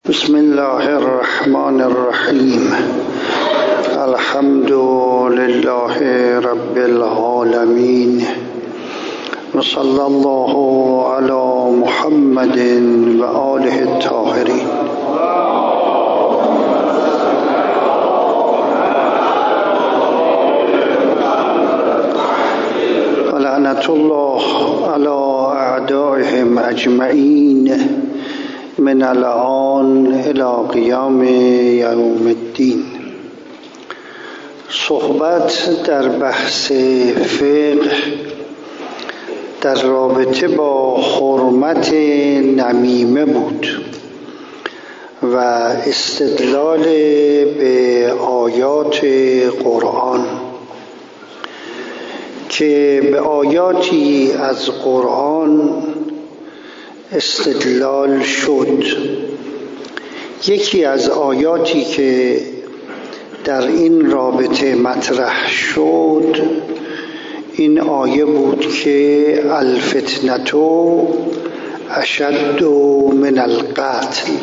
بسم الله الرحمن الرحیم. الحمد لله رب العالمین و صلی الله علی محمد و آله الطاهرین. و لعنت الله علی اعدائهم اجمعین من الآن الی قیام یوم الدین. صحبت در بحث فقه در رابطه با حرمت نمیمه بود و استدلال به آیات قرآن که به آیاتی از قرآن استدلال شد. یکی از آیاتی که در این رابطه مطرح شد این آیه بود که الفتنة اشد من القتل،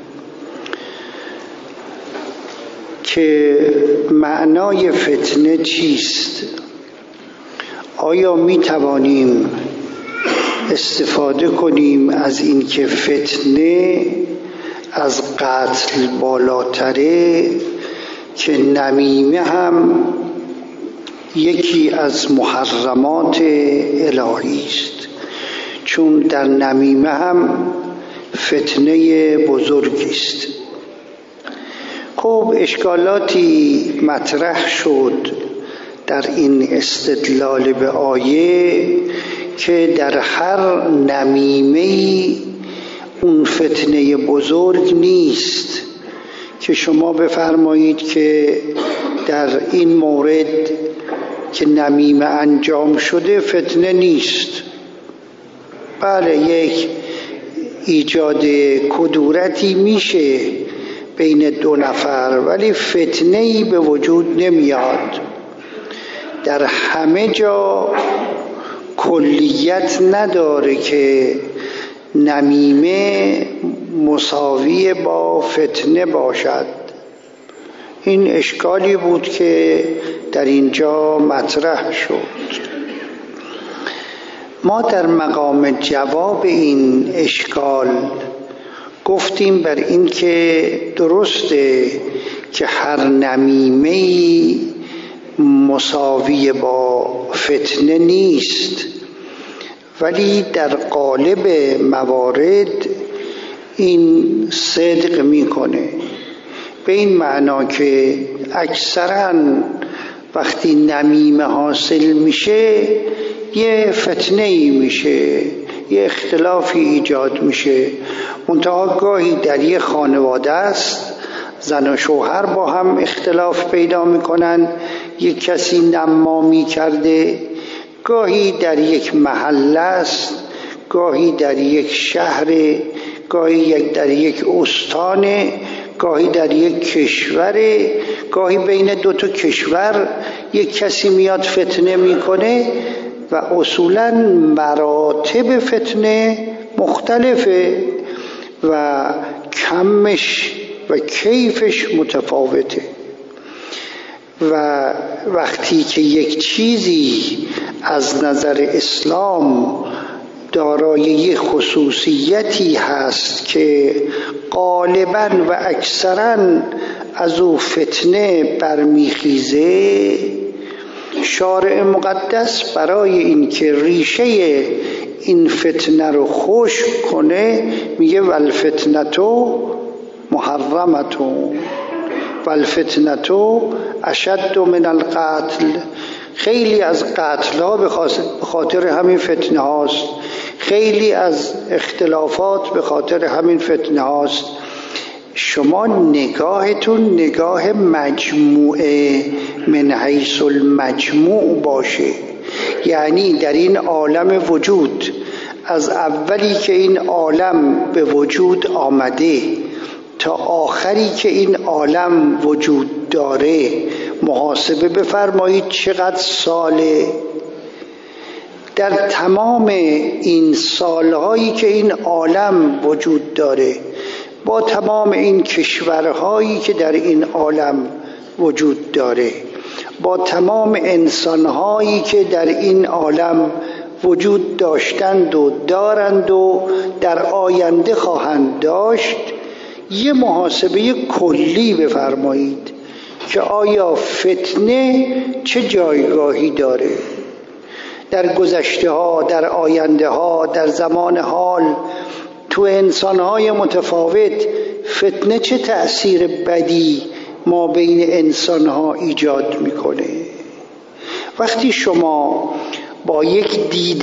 که معنای فتنه چیست؟ آیا می توانیم استفاده کنیم از این که فتنه از قتل بالاتره، که نمیمه هم یکی از محرمات الهی است، چون در نمیمه هم فتنه بزرگی است. خب اشکالاتی مطرح شد در این استدلال به آیه که در هر نمیمه‌ای اون فتنه بزرگ نیست، که شما بفرمایید که در این مورد که نمیمه انجام شده فتنه نیست. بله، یک ایجاد کدورتی میشه بین دو نفر، ولی فتنه‌ای به وجود نمیاد. در همه جا کلیت نداره که نمیمه مساوی با فتنه باشد. این اشکالی بود که در اینجا مطرح شد. ما در مقام جواب این اشکال گفتیم بر این که درسته که هر نمیمه‌ای مساوی با فتنه نیست، ولی در قالب موارد این صدق میکنه، به این معنا که اکثرا وقتی نمیمه حاصل میشه یه فتنه ای میشه، یه اختلافی ایجاد میشه. منتها گاهی در یه خانواده است، زن و شوهر با هم اختلاف پیدا میکنن، یک کسی نمامی کرده، گاهی در یک محله است، گاهی در یک شهر، گاهی در یک استان، گاهی در یک کشور، گاهی بین دو تا کشور یک کسی میاد فتنه میکنه و اصولا مراتب فتنه مختلفه و کمش و کیفش متفاوته. و وقتی که یک چیزی از نظر اسلام دارای یک خصوصیتی هست که غالباً و اکثراً از او فتنه برمیخیزه، شارع مقدس برای اینکه ریشه این فتنه رو خشک کنه میگه والفتنة محرمة والفتنة اشد من القتل. خیلی از قتل ها به خاطر همین فتنه هاست، خیلی از اختلافات به خاطر همین فتنه هاست. شما نگاهتون نگاه مجموعه من حیث المجموع باشه، یعنی در این عالم وجود از اولی که این عالم به وجود آمده تا آخری که این عالم وجود داره محاسبه بفرمایید چقدر ساله. در تمام این سالهایی که این عالم وجود داره با تمام این کشورهایی که در این عالم وجود داره، با تمام انسانهایی که در این عالم وجود داشتند و دارند و در آینده خواهند داشت، یه محاسبه کلی بفرمایید که آیا فتنه چه جایگاهی داره در گذشته ها، در آینده ها، در زمان حال، تو انسانهای متفاوت فتنه چه تأثیر بدی ما بین انسانها ایجاد میکنه. وقتی شما با یک دید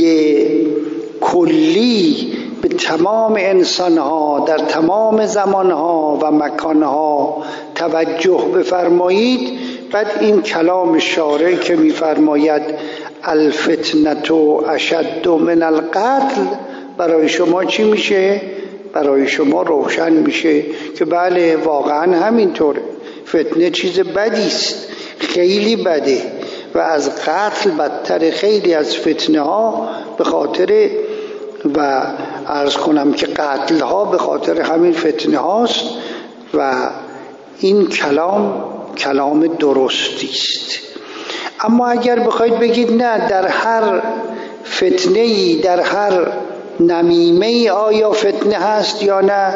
کلی به تمام انسانها در تمام زمانها و مکانها توجه بفرمایید، بعد این کلام شارع که میفرماید الفتنة اشد من القتل برای شما چی میشه؟ برای شما روشن میشه که بله واقعا همینطوره، فتنه چیز بدی است، خیلی بده و از قتل بدتر. خیلی از فتنه ها به خاطر و عرض کنم که قتل ها به خاطر همین فتنه هاست و این کلام درستی است. اما اگر بخواید بگید نه در هر فتنه‌ای، در هر نمیمه‌ای آیا فتنه هست یا نه،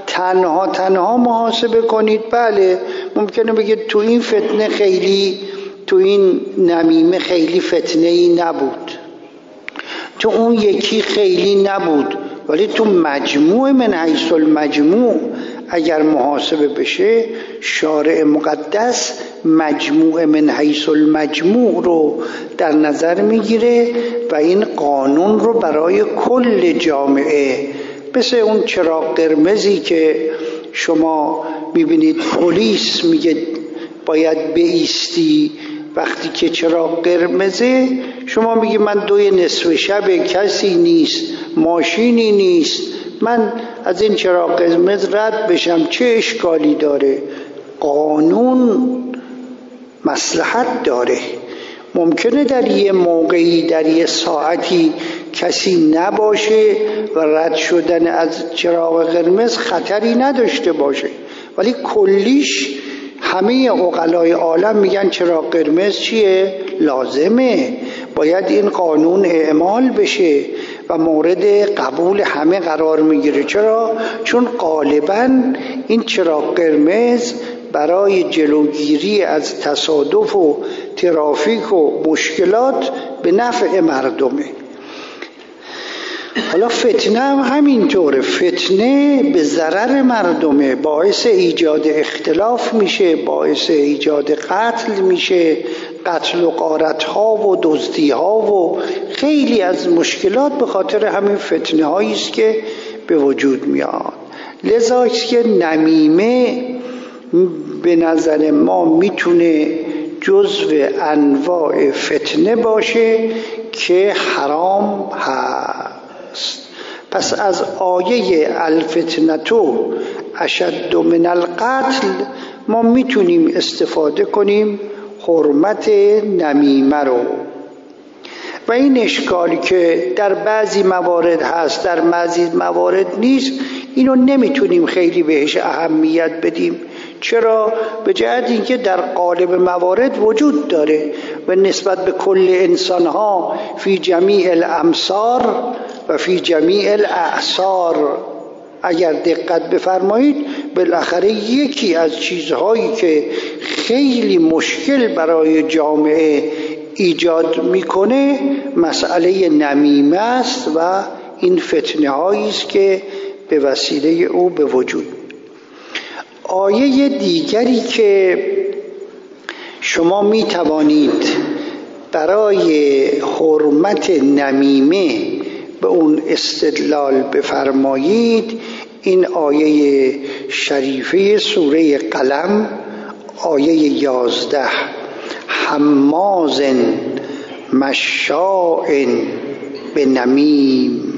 تنها محاسبه کنید، بله ممکنه بگید تو این فتنه خیلی، تو این نمیمه خیلی فتنه‌ای نبود، تو اون یکی خیلی نبود، ولی تو مجموع من حیث المجموع اگر محاسبه بشه، شارع مقدس مجموع من حیث المجموع رو در نظر میگیره و این قانون رو برای کل جامعه، مثل اون چراغ قرمزی که شما میبینید پلیس میگه باید بایستی، وقتی که چراغ قرمزه شما میگی من 2 نصف شب، کسی نیست، ماشینی نیست، من از این چراغ قرمز رد بشم، چه اشکالی داره؟ قانون مصلحت داره. ممکنه در یه موقعی، در یه ساعتی کسی نباشه و رد شدن از چراغ قرمز خطری نداشته باشه، ولی کلیش همه عقلای عالم میگن چراغ قرمز چیه؟ لازمه، باید این قانون اعمال بشه و مورد قبول همه قرار میگیره. چرا؟ چون غالباً این چراغ قرمز برای جلوگیری از تصادف و ترافیک و مشکلات به نفع مردمه. حالا فتنه هم همینطوره، فتنه به ضرر مردمه، باعث ایجاد اختلاف میشه، باعث ایجاد قتل میشه، قتل و غارت ها و دزدی ها و خیلی از مشکلات به خاطر همین فتنه هایی است که به وجود میاد. لذا است که نمیمه به نظر ما میتونه جزو انواع فتنه باشه که حرام هست. پس از آیه الفتنة اشد من القتل ما میتونیم استفاده کنیم حرمت نمیمه رو. و این اشکالی که در بعضی موارد هست، در بعضی موارد نیست، اینو نمیتونیم خیلی بهش اهمیت بدیم. چرا؟ به جهت اینکه در قالب موارد وجود داره و نسبت به کل انسانها فی جمیع الامصار و فی جمیع الاعصار اگر دقت بفرمایید، بالاخره یکی از چیزهایی که خیلی مشکل برای جامعه ایجاد میکنه مسئله نمیمه است و این فتنه هایی است که به وسیله او به وجود. آیه دیگری که شما می توانید برای حرمت نمیمه به اون استدلال بفرمایید، این آیه شریفه سوره قلم، آیه 11، حماز مشاء بنمیم.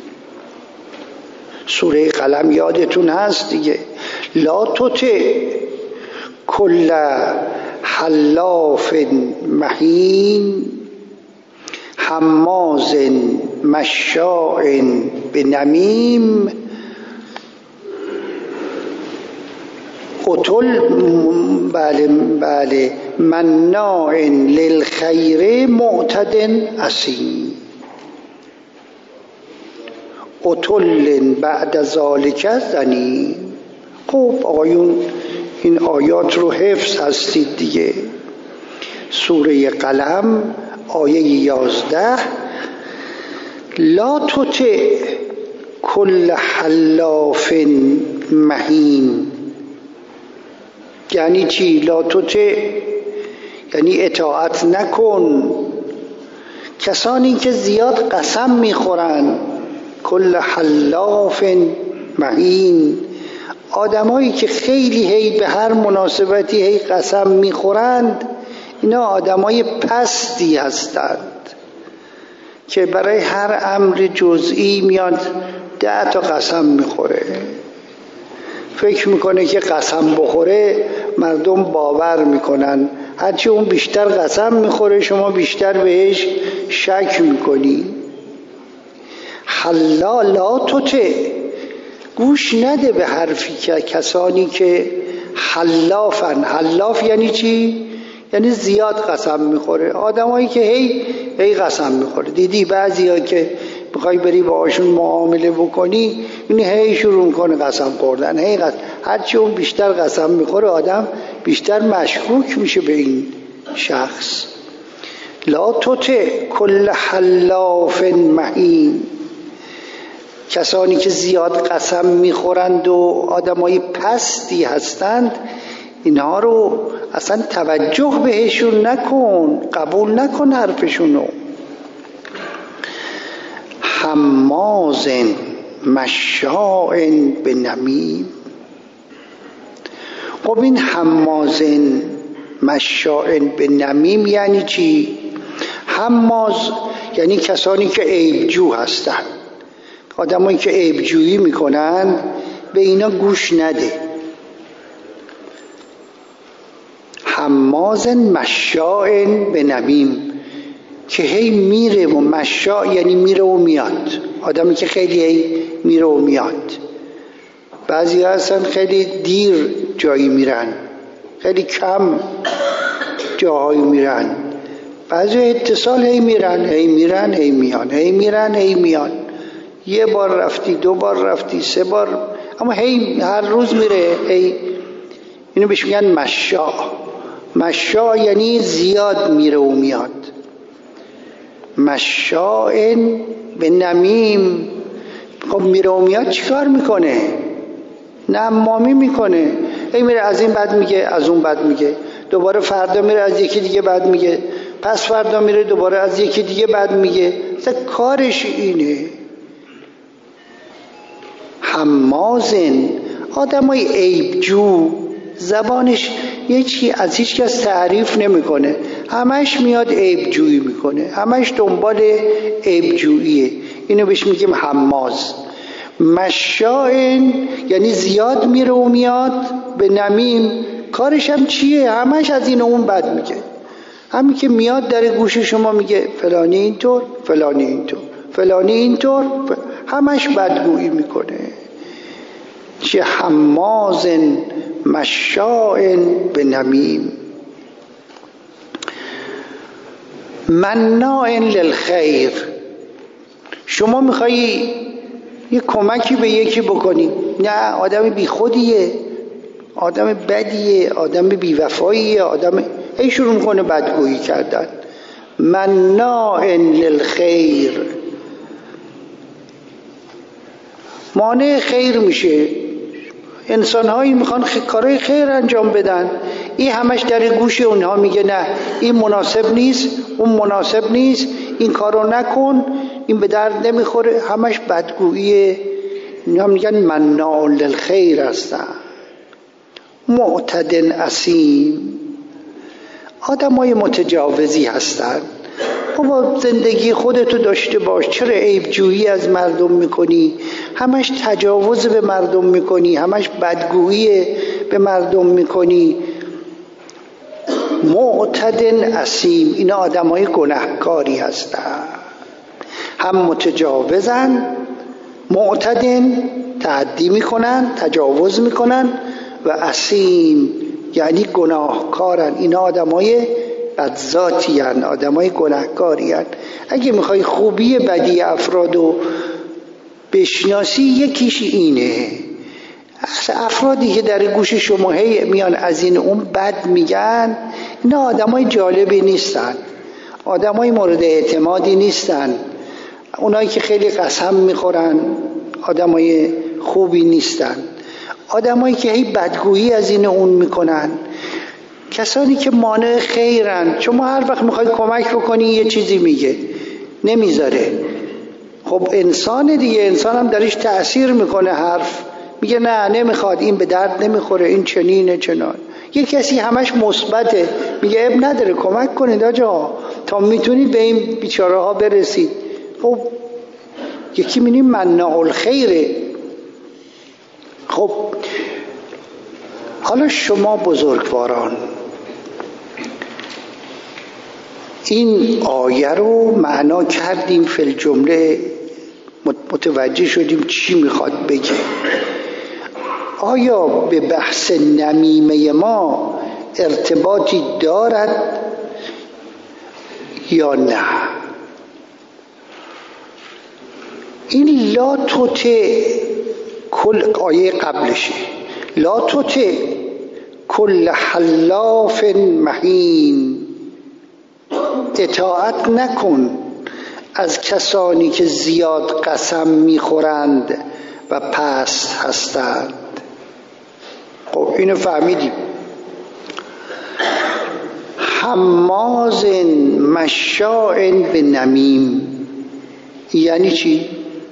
سوره قلم یادتون هست دیگه، لا تطع کل حلاف مهین حماز مشاء بنمیم اتل بله مناع للخیر معتد اثیم. اتل بعد ذالک زنیم. خب آقایون این آیات رو حفظ هستید دیگه. سوره قلم آیه 11 لا تطع کل حلاف مهین. یعنی چی؟ لا تطع یعنی اطاعت نکن کسانی که زیاد قسم میخورن. کل حلاف مهین، آدمایی که خیلی هی به هر مناسبتی هی قسم میخورند، اینا آدمای پستی هستند که برای هر امر جزئی میاد 10 تا قسم میخوره. فکر میکنه که قسم بخوره مردم باور میکنن. هرچی اون بیشتر قسم میخوره شما بیشتر بهش شک میکنی. لا تطع، گوش نده به حرفی که کسانی که حلافن. حلاف یعنی چی؟ یعنی زیاد قسم میخوره. آدمایی که هی قسم میخوره. دیدی بعضیا که بخوای بری باهاشون معامله بکنی این هی شروع کنه قسم خوردن. هرچی اون بیشتر قسم میخوره آدم بیشتر مشکوک میشه به این شخص. لا تطع کل حلاف مهین، کسانی که زیاد قسم میخورند و آدمای پستی هستند اینها رو اصلا توجه بهشون نکن، قبول نکن حرفشونو. حماز مشاء بنمیم. خب این حماز مشاء بنمیم یعنی چی؟ حماز یعنی کسانی که عیبجو هستن، آدمایی که عیبجویی میکنن، به اینا گوش نده. حماز مشاء بنمیم که هی میره و مشاء یعنی میره و میاد. آدمی که خیلی هی میره و میاد. بعضی هستن خیلی دیر جایی میرن، خیلی کم جاهایی میرن. بعضی اتصال هی میرن هی میان، هی میرن هی میان. 1 بار رفتی، 2 بار رفتی، 3 بار، اما هی هر روز میره هی. اینو بهش میگن مشاء. مشاء یعنی زیاد میره و میاد. مشاء بنمیم. خب میره و میاد چیکار میکنه؟ نمامی میکنه. هی میره از این بد میگه، از اون بد میگه، دوباره فردا میره از یکی دیگه بد میگه، پس فردا میره دوباره از یکی دیگه بد میگه. مثلا کارش اینه. حمازن، آدمای عیبجو، زبانش از هیچ کس تعریف نمیکنه، همش میاد عیبجویی میکنه، همش دنبال عیبجوییه. اینو بهش میگیم حماز. مشاء یعنی زیاد میره و میاد. به نمیم کارش هم چیه؟ همش از این و اون بد میگه. همین که میاد در گوش شما میگه فلانی اینطور، فلانی اینطور، فلانی اینطور، همش بدگویی میکنه. چه حماز مشاء بنمیم. مناع للخیر. شما میخوایی یه کمکی به یکی بکنی، نه آدم بی خودیه، آدم بدیه، آدم بی وفاییه، آدم هی شروع میکنه بدگویی کردن. مناع للخیر، مانع خیر میشه. انسان هایی میخوان کارهای خیر انجام بدن، این همش در گوش اونها میگه نه این مناسب نیست، اون مناسب نیست، این کارو نکن، این به درد نمیخوره، همش بدگوییه. اینا میگن مناع للخیر هستن. معتد اثیم، آدمای متجاوزی هستن. بابا زندگی خودتو داشته باش، چرا عیب جویی از مردم میکنی؟ همش تجاوز به مردم میکنی، همش بدگویی به مردم میکنی. معتد اثیم، اینا آدمای گناهکاری هستن، هم متجاوزن، معتدن تعدی میکنن، تجاوز میکنن، و اسیم یعنی گناهکارن. اینا آدمای بدذاتی هن، آدمای گناهکاری هن. اگه میخوای خوبی بدی افرادو بشناسی یکیش اینه. افرادی که در گوش شما هی میان از این اون بد میگن، اینا آدمای جالبی نیستن، آدمای مورد اعتمادی نیستن. اونایی که خیلی قسم میخورن آدمای خوبی نیستن. آدمایی که هی بدگویی از این اون میکنن، کسانی که مانع خیرن. شما هر وقت میخوای کمک بکنی یه چیزی میگه، نمیذاره. خب انسان دیگه، انسان هم درش تأثیر میکنه. حرف میگه نه نمیخواد، این به درد نمیخوره، این چنینه چنان. یه کسی همش مثبته، میگه اب نداره، کمک کنید آجا تا میتونید به این بیچاره ها برسید. خب یکی می‌بینیم مناع الخیره. خب حالا شما بزرگواران این آیه رو معنا کردیم، فی الجمله متوجه شدیم چی میخواد بگه. آیا به بحث نمیمه ما ارتباطی دارد یا نه؟ این لا توته کل آیه قبلشه، لا توته کل حلاف مهین، اطاعت نکن از کسانی که زیاد قسم میخورند و پست هستند. خب اینو فهمیدیم. حماز مشاء بنمیم یعنی چی؟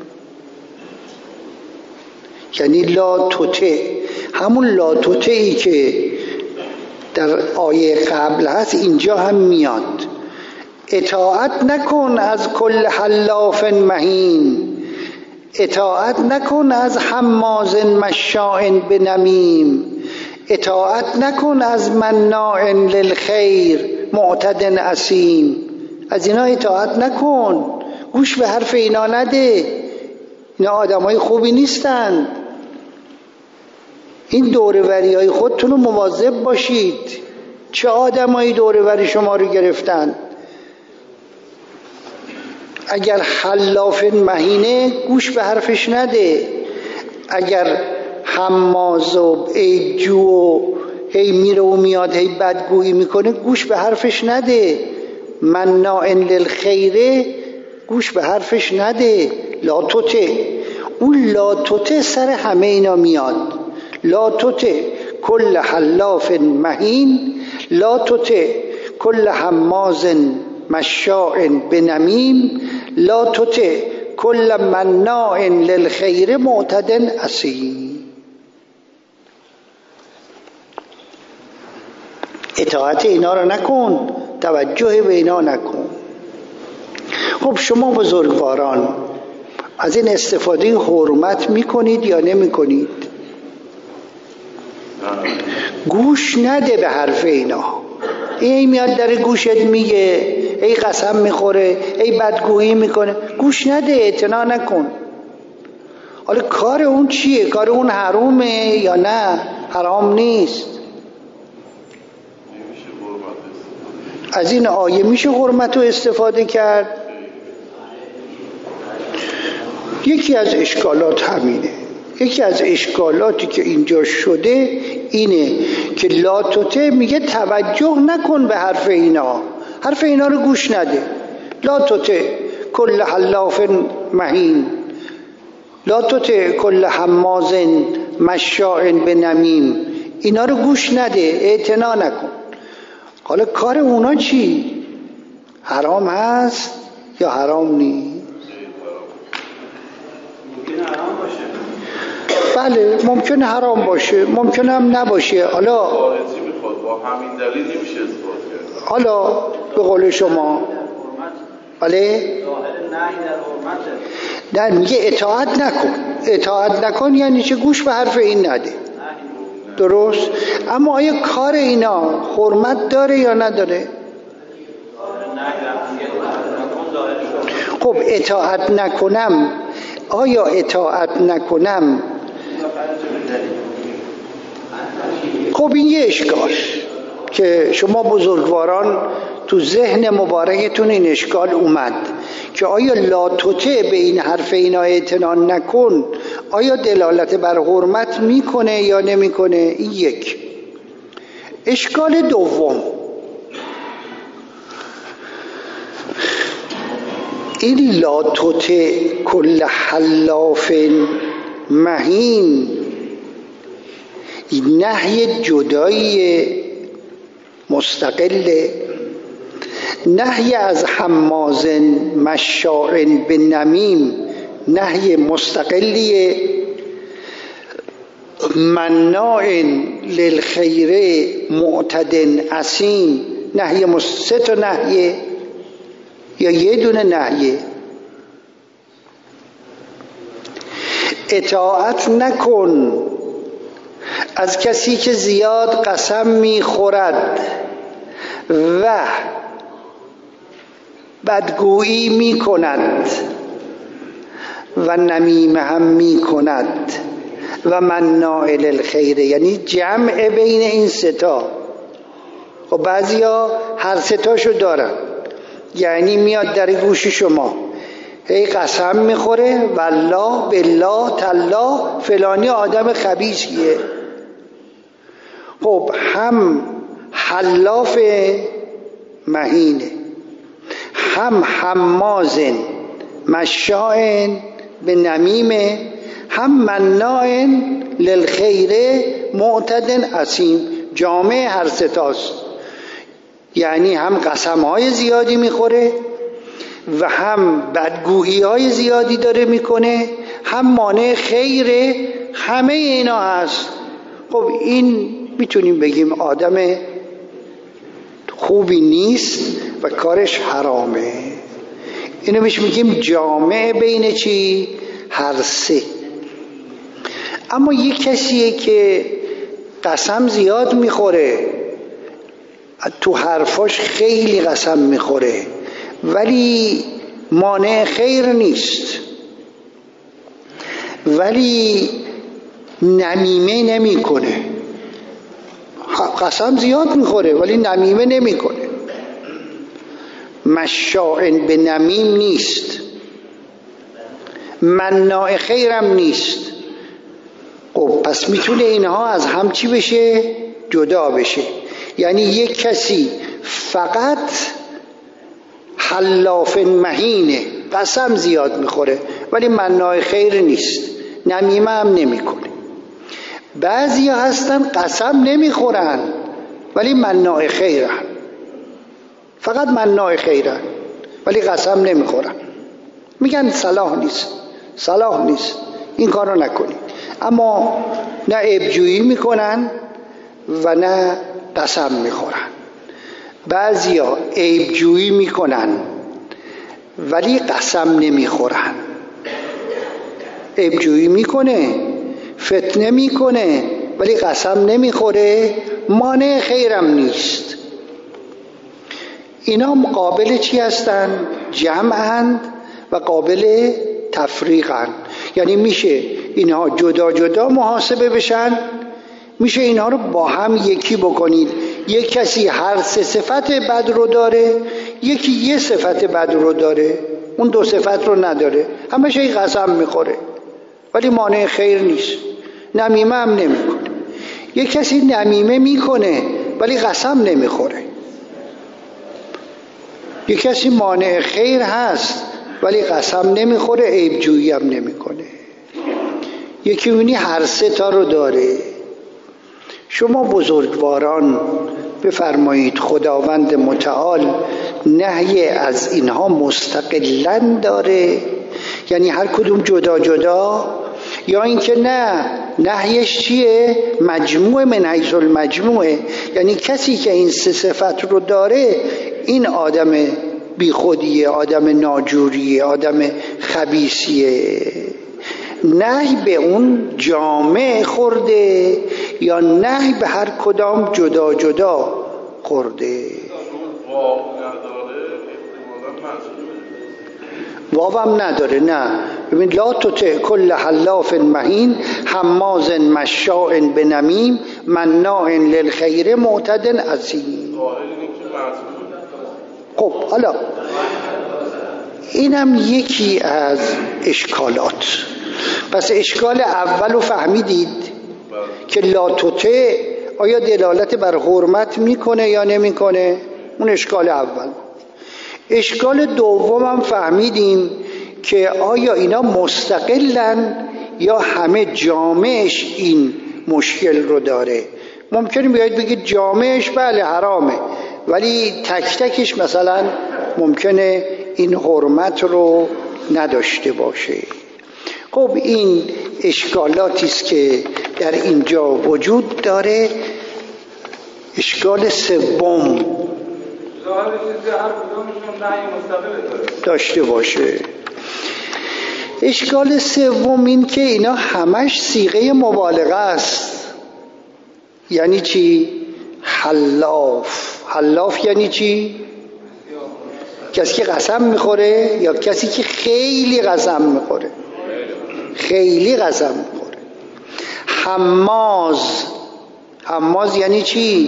یعنی لا توته، همون لا توته ای که در آیه قبل هست اینجا هم میاد. اطاعت نکن از کل حلاف مهین، اطاعت نکن از حماز مشاء بنمیم، اطاعت نکن از مناع للخیر معتد اثیم. از اینا اطاعت نکن، گوش به حرف اینا نده، اینا آدمای خوبی نیستند. این دوروری های خودتون رو مواظب باشید. چه آدمایی دوروری شما رو گرفتن؟ اگر حلاف مهینه گوش به حرفش نده. اگر حماز و ایجو و هی میره و میاد هی بدگویی میکنه گوش به حرفش نده. مناع للخیره گوش به حرفش نده. لا توته، اون لا توته سر همه اینا میاد. لا توته کل حلاف مهین، لا توته کل حماز مشاء بنمیم، لا تطع کل مناع للخیر معتد اثیم. اطاعت اینا رو نکن، توجه به اینا نکن. خب شما بزرگواران از این استفاده حرمت میکنید یا نمیکنید؟ گوش نده به حرف اینا. این میاد در گوشت میگه، ای قسم میخوره، ای بدگویی میکنه، گوش نده، اعتنا نکن. حالا کار اون چیه؟ کار اون حرومه یا نه؟ حرام نیست. از این آیه میشه حرمت رو استفاده کرد. یکی از اشکالات همینه. یکی از اشکالاتی که اینجا شده اینه که لا توته میگه توجه نکن به حرف اینا، حرف اینا رو گوش نده. لا توته کل حلاف مهین، لا توته کل حماز مشاء بنمیم، اینا رو گوش نده، اعتنا نکن. حالا کار اونا چی؟ حرام هست یا حرام نیست؟ بله ممکنه حرام باشه، ممکنه هم نباشه. حالا با همین دلیل نمیشه اثبات کرد. حالا به قول شما بله نه، میگه اطاعت نکن. اطاعت نکن یعنی چه؟ گوش به حرف این نده. درست؟ اما آیا کار اینا حرمت داره یا نداره؟ خب اطاعت نکنم، آیا اطاعت نکنم خب این یه اشکال که شما بزرگواران تو ذهن مبارکتون این اشکال اومد که آیا لا تطع به این حرف اینا اعتنا نکن آیا دلالت بر حرمت میکنه یا نمیکنه؟ این یک. اشکال دوم، این لا تطع کل حلاف مهین این نهی جدایی مستقل، نهی از حماز مشاء به نمیم نهی مستقلیه، مناع للخیر معتد اثیم نهی سه تا نهیه یا یه دونه نهیه. اطاعت نکن از کسی که زیاد قسم میخورد و بدگویی میکند و نمیمه هم میکند و مناع للخیر، یعنی جمع بین این ستا. خب بعضیا هر ستاشو دارن، یعنی میاد در گوش شما هی قسم میخوره والله بالله تالله فلانی آدم خبیثیه. خب هم حلاف مهینه، هم حماز مشاء به نمیمه، هم مناع للخیر معتد اثیم، جامع هر ستاست. یعنی هم قسمهای زیادی میخوره و هم بدگویی های زیادی داره میکنه، هم مانع خیره، همه اینا هست. خب این میتونیم بگیم آدم خوبی نیست و کارش حرامه. اینو میگیم جامع بین چی؟ هر سه. اما یک کسیه که قسم زیاد میخوره، تو حرفاش خیلی قسم میخوره ولی مانع خیر نیست، ولی نمیمه نمیکنه. قسم زیاد میخوره ولی نمیمه نمیکنه، مشاء به نمیم نیست، مناع خیرم نیست. خب پس میتونه اینها از هم چی بشه؟ جدا بشه. یعنی یک کسی فقط حلاف مهینه، قسم زیاد میخوره ولی مناع خیر نیست، نمیمه هم نمیکنه. بعضی هستن قسم نمیخورن ولی مناع خیرن، فقط مناع خیرن ولی قسم نمیخورن، میگن صلاح نیست، صلاح نیست، این کارو نکنی. اما نه عیبجویی میکنن و نه قسم میخورن. بعضیا عیبجویی میکنن ولی قسم نمیخورن. عیبجویی میکنه، فتنه میکنه ولی قسم نمیخوره، مانع خیرم نیست. اینا مقابل چی هستن؟ جمعند و قابل تفریقند. یعنی میشه اینها جدا جدا محاسبه بشن، میشه اینها رو با هم یکی بکنید. یک کسی هر سه صفت بد رو داره، یکی یه صفت بد رو داره، اون دو صفت رو نداره، همشه قسم میخوره ولی مانع خیر نیست، نمیمه هم نمیکنه. یک کسی نمیمه میکنه ولی قسم نمیخوره. یک کسی مانع خیر هست ولی قسم نمیخوره، عیب جویی هم نمیکنه. یکی اونی هر سه تا رو داره. شما بزرگواران بفرمایید خداوند متعال نهی از اینها مستقلاً داره، یعنی هر کدوم جدا جدا، یا اینکه نه نهیش چیه؟ مجموعه من حیث المجموعه، یعنی کسی که این سه صفت رو داره این آدم بیخودیه، آدم ناجوریه، آدم خبیثیه. نهی به اون جامع خورده یا نهی به هر کدام جدا جدا خورده؟ واوم نداره. نه ببین لا تطع کل حلاف مهین هماز مشاء بنمیم مناع للخیر معتد اثیم. خب حالا اینم یکی از اشکالات. پس اشکال اولو فهمیدید که لا تطع آیا دلالت بر حرمت میکنه یا نمیکنه؟ اون اشکال اول. اشکال دوم هم فهمیدیم که آیا اینا مستقلن یا همه جامعش این مشکل رو داره. ممکنه بیاید بگید جامعش بله حرامه ولی تک تکش مثلا ممکنه این حرمت رو نداشته باشه. خب این اشکالاتی است که در اینجا وجود داره. اشکال سوم داشته باشه. اشکال سوم این که اینا همش صیغه مبالغه است. یعنی چی؟ حلاف یعنی چی؟ کسی که قسم میخوره یا کسی که خیلی قسم میخوره؟ خیلی قسم میخوره. حماز یعنی چی؟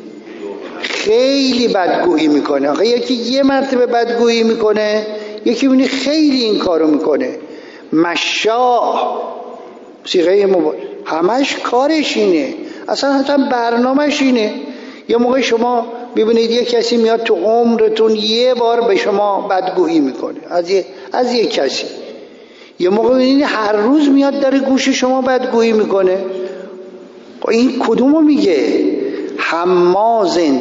خیلی بدگویی میکنه. آخه یکی یه مرتبه بدگویی میکنه، یکی میبینی خیلی این کارو میکنه. مشاء صیغه مبالغه، همش کارش اینه، اصلا برنامه‌ش اینه. یه موقع شما ببینید یه کسی میاد تو عمرتون یه بار به شما بدگویی میکنه از یه کسی. یه موقع ببینید هر روز میاد در گوش شما بدگویی میکنه. این کدومو میگه؟ حمازن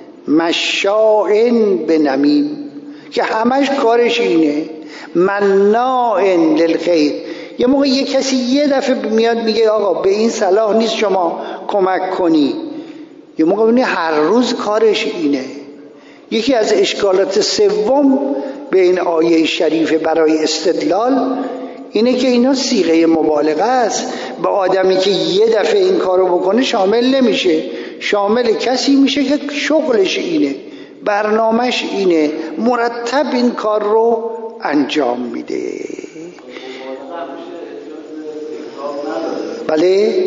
مشاء بنمیم که همش کارش اینه. مناع للخیر. یه موقع یه کسی یه دفعه میاد میگه آقا به این صلاح نیست شما کمک کنی. یه موقع ببینید هر روز کارش اینه. یکی از اشکالات سوم به این آیه شریفه برای استدلال اینه که اینا صیغه مبالغه است. به آدمی که یه دفعه این کارو بکنه شامل نمیشه، شامل کسی میشه که شغلش اینه، برنامهش اینه، مرتب این کار رو انجام میده. بله؟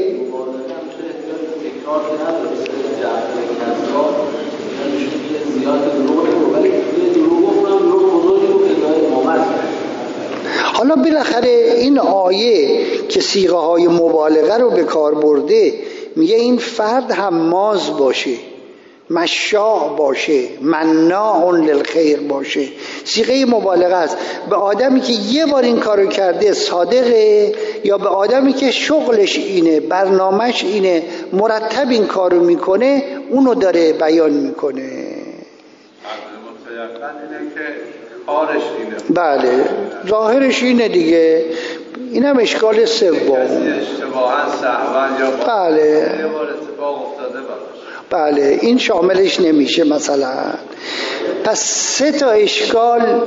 حالا بالاخره این آیه که صیغه های مبالغه رو به کار برده میگه این فرد حماز باشه، مشاء باشه، مناع للخیر باشه. صیغه مبالغه است. به آدمی که یه بار این کارو کرده صادقه یا به آدمی که شغلش اینه، برنامهش اینه، مرتب این کارو میکنه، اونو داره بیان میکنه. بله ظاهرش اینه دیگه. اینم اشکال سوم. بله بله این شاملش نمیشه مثلا. پس 3 تا اشکال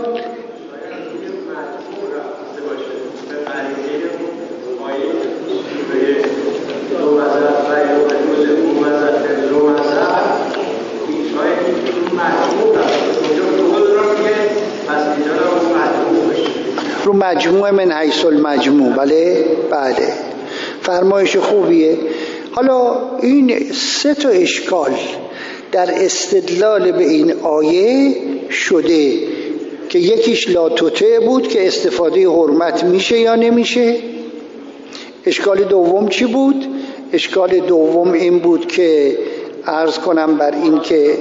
رو مجموع من حیث المجموع. بله بله فرمایش خوبیه. حالا این 3 تا اشکال در استدلال به این آیه شده که یکیش لا تطع بود که استفاده حرمت میشه یا نمیشه. اشکال دوم چی بود؟ اشکال دوم این بود که عرض کنم بر این که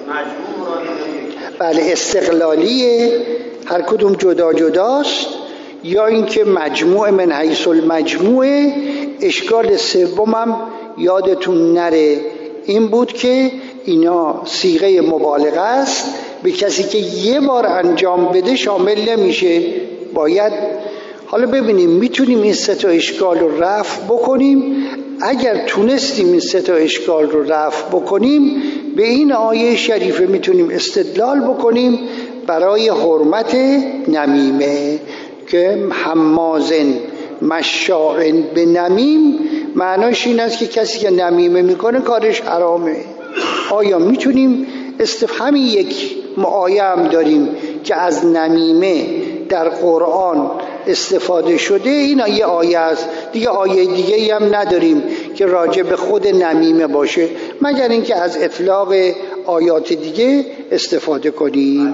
بله استقلالیه، هر کدوم جدا جداست، یا اینکه مجموع من حیث المجموع. اشکال سومم یادتون نره این بود که اینا صیغه مبالغه است، به کسی که یه بار انجام بده شامل نمیشه. باید حالا ببینیم میتونیم این 3 تا اشکال رو رفع بکنیم. اگر تونستیم این 3 تا اشکال رو رفع بکنیم به این آیه شریفه میتونیم استدلال بکنیم برای حرمت نمیمه که حمازن مشاء بنمیم. معناش این است که کسی که نمیمه میکنه کارش حرامه. آیا میتونیم همین یک آیه هم داریم که از نمیمه در قرآن استفاده شده این یه آیه است دیگه. آیه دیگه هم نداریم که راجع به خود نمیمه باشه مگر اینکه از اطلاق آیات دیگه استفاده کنیم.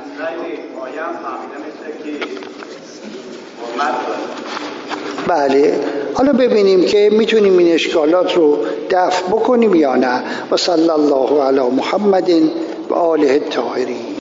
بله حالا ببینیم که میتونیم این اشکالات رو دفع بکنیم یا نه. و صلی الله علی محمد و آله الطاهرین.